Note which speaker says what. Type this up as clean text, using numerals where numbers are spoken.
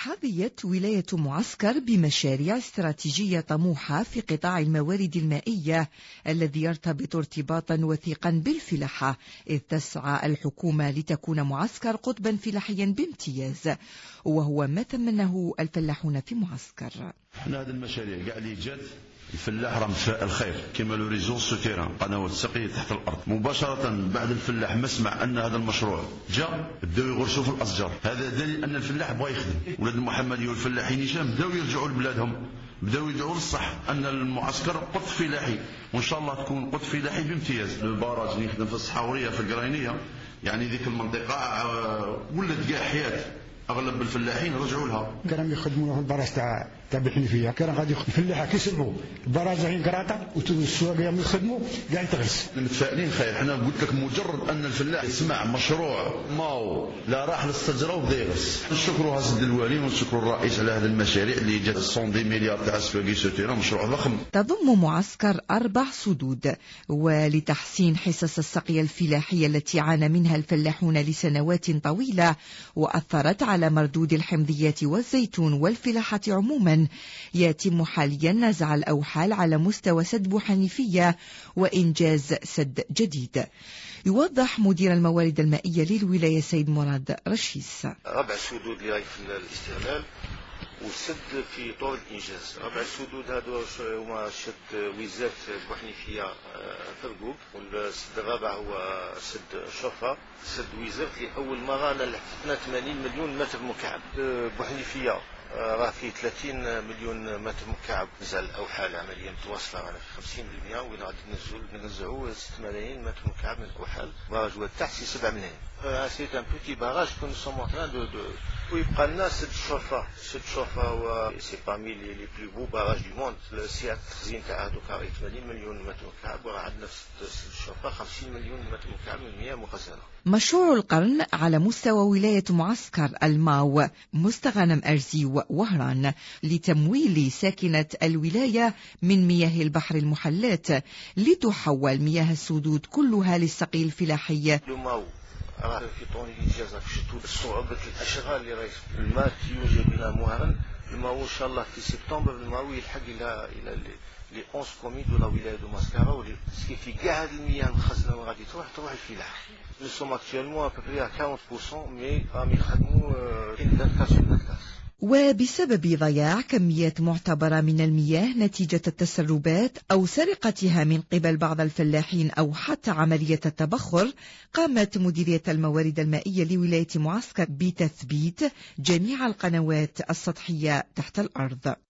Speaker 1: حظيت ولاية معسكر بمشاريع استراتيجية طموحة في قطاع الموارد المائية الذي يرتبط ارتباطا وثيقا بالفلاحة، إذ تسعى الحكومة لتكون معسكر قطبا فلاحيا بامتياز، وهو ما تمنه الفلاحون في معسكر.
Speaker 2: احنا هذه المشاريع كاع اللي جات الفلاح راه متفائل خير كما لو ريزون سوتيران قنوات السقيه تحت الارض. مباشره بعد الفلاح ما سمع ان هذا المشروع جاء بداو يغرسوا في الاشجار. هذا دليل ان الفلاح بغى يخدم. ولاد المحمديه والفلاحين هشام بداو يرجعوا لبلادهم، بداو يدعوا للصح ان المعسكر قط فلاحي، وان شاء الله تكون قط فلاحي بامتياز. البراج اللي يخدم في الصحاوريه في القراينيه، يعني ذيك المنطقه ولات كاع حياه اغلب الفلاحين رجعوا لها.
Speaker 3: كانوا يخدموا في البراج تاع الحنيفيه، كان غادي الفلاحه كيسمعوا البراج غير قراطه والسواق يخدموا كاع يتغرس.
Speaker 2: متفائلين خير. حنا قلت لك مجرد ان الفلاح يسمع مشروع ماو لا راح للشجره وبدا يغرس. نشكروا سيد الوالي ونشكروا الرئيس على هذه المشاريع اللي جات 110 مليار تاع سفاقي سوتيرا، مشروع ضخم.
Speaker 1: تضم معسكر 4 سدود، ولتحسين حصص السقي الفلاحية التي عانى منها الفلاحون لسنوات طويلة وأثرت على مردود الحمضيات والزيتون والفلاحة عموما، يتم حاليا نزع الأوحال على مستوى سد بوحنيفية وإنجاز سد جديد. يوضح مدير الموارد المائية للولاية سيد مراد رشيس.
Speaker 4: 4 سدود اللي في الاستغلال وسد في طور الإنجاز. 4 سدود هذو هما سد وزارة بوحنيفية فرقوق، والسد الرابع هو سد شرفة. سد وزارة لأول مرة لحقنا 80 مليون متر مكعب. بوحنيفية راه في 30 مليون متر مكعب نزل الأوحال عمليا متواصلة في 50%، وين غادي ننزعوا 6 ملايين متر مكعب من الأوحال. باراج هو تحت 7 ملايين. سي ان بوتي باراج كون سوم ان تران دو ويبقى لنا سد شرفة. سد شرفة هو سي بارمي لي بلو بو باراج دو موند. سعة التخزين تاع هذوك 80 مليون متر مكعب، وراه عندنا سد شرفة 50 مليون متر مكعب من المياه مخزنة.
Speaker 1: مشروع القرن على مستوى ولاية معسكر الماو مستغانم أرزي ووهران لتمويل ساكنة الولاية من مياه البحر المحلات لتحول مياه السدود كلها للسقي الفلاحي.
Speaker 4: الماو في طون الإنجاز في صعوبة الأشغال اللي راهي الماء يوجد بنا مهرا. الماو إن شاء الله في سبتمبر الماو يلحق إلى لي 11 كومين دو لا ولاية دو ماسكارا، في كاع هذه المياه المخزنة وغادي تروح الفلاحة. Nous sommes actuellement à peu près à 40%, mais راهم يخدموا 24 ساعة.
Speaker 1: وبسبب ضياع كميات معتبرة من المياه نتيجة التسربات أو سرقتها من قبل بعض الفلاحين أو حتى عملية التبخر، قامت مديرية الموارد المائية لولاية معسكر بتثبيت جميع القنوات السطحية تحت الأرض.